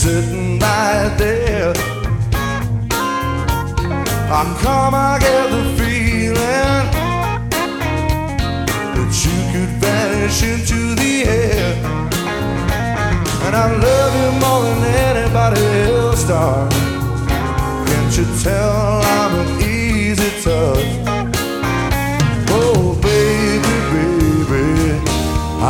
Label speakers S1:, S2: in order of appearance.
S1: sitting right there. I get the feeling that you could vanish into the air. And I love you more than anybody else, darling. Can't you tell I'm an